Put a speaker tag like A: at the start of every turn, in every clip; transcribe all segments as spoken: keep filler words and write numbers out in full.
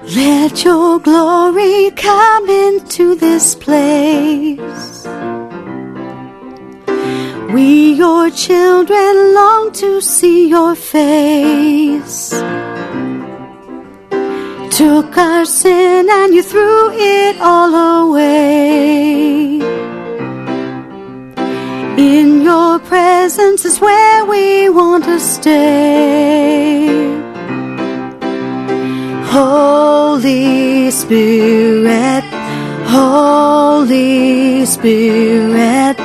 A: Let your glory come into this place. We, your children, long to see your face. Took our sin and you threw it all away. In your presence is where we want to stay. Holy Spirit, Holy Spirit,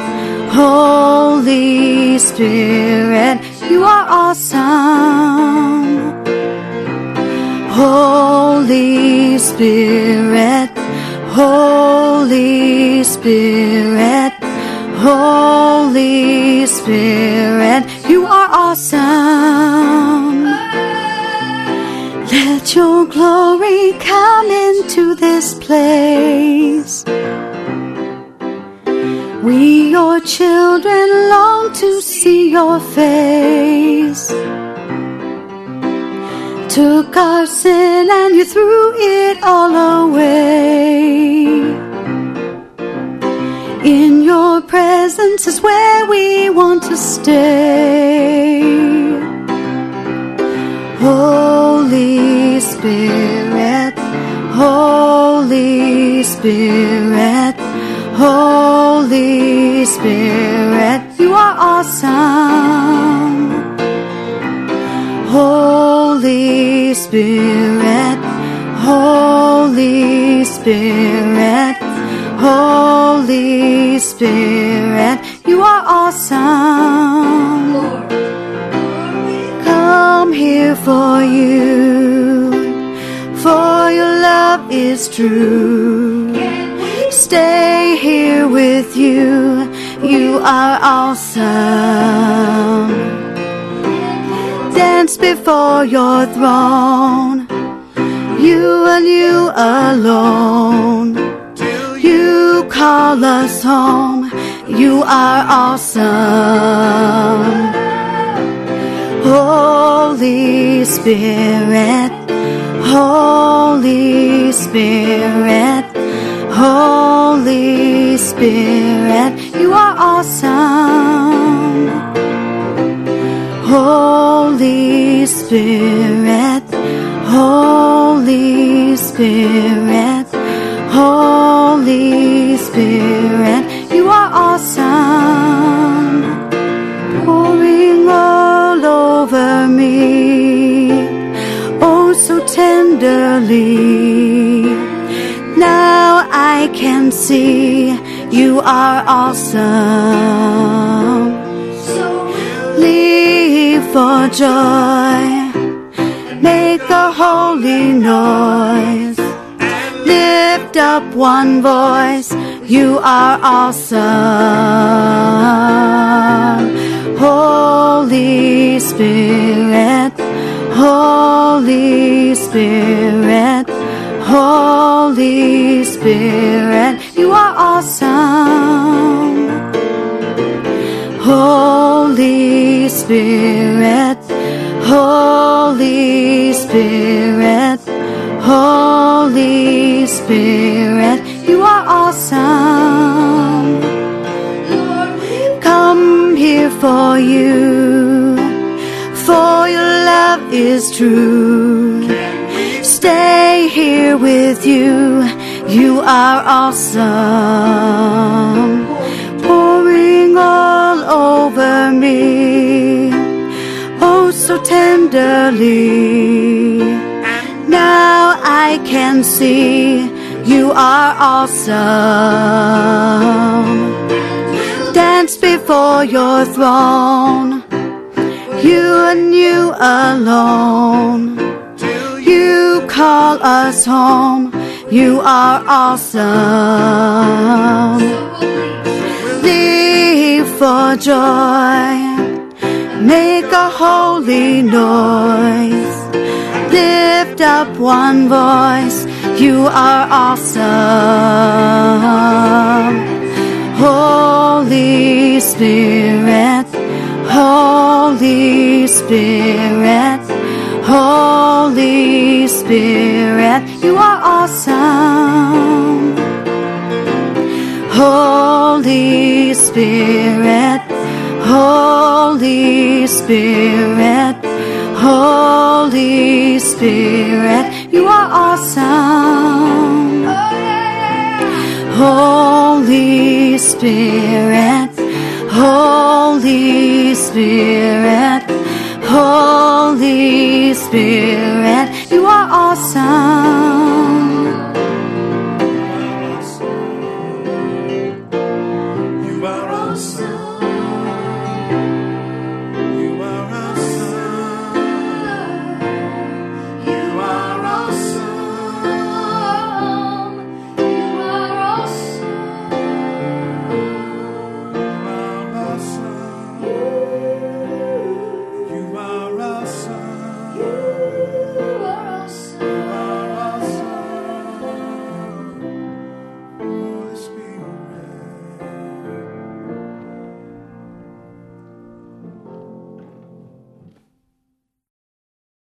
A: Holy Spirit, you are awesome. Holy Spirit, Holy Spirit, Holy Spirit, you are awesome. Let your glory come into this place. We, your children, long to see your face. Took our sin and you threw it all away. In your presence is where we want to stay. Holy Spirit, Holy Spirit, Holy Spirit, you are awesome. Holy Spirit, Holy Spirit, Holy Spirit, you are awesome. Lord. Come here for you, for your love is true. Stay here with you, you are awesome. Dance before your throne, you and you alone. You call us home, you are awesome. Holy Spirit, Holy Spirit, Holy Spirit, you are awesome. Holy Spirit, Holy Spirit, Holy Spirit, you are awesome. Pouring all over me, oh so tenderly. Now I can see you are awesome. Leap for joy, make a holy noise. Lift up one voice, you are awesome. Holy Spirit, Holy Spirit, Holy Spirit, you are awesome. Holy Spirit, Holy Spirit, Holy Spirit, you are awesome. Come here for you, for your love is true. Stay here with you, you are awesome. Pouring all over me, oh so tenderly. Now I can see you are awesome. Dance before your throne, you and you alone. You call us home, you are awesome. Leap for joy, make a holy noise. Lift up one voice, you are awesome. Holy Spirit, Holy Spirit, Holy Spirit, Spirit, you are awesome. Holy Spirit, Holy Spirit, Holy Spirit, you are awesome. Holy Spirit,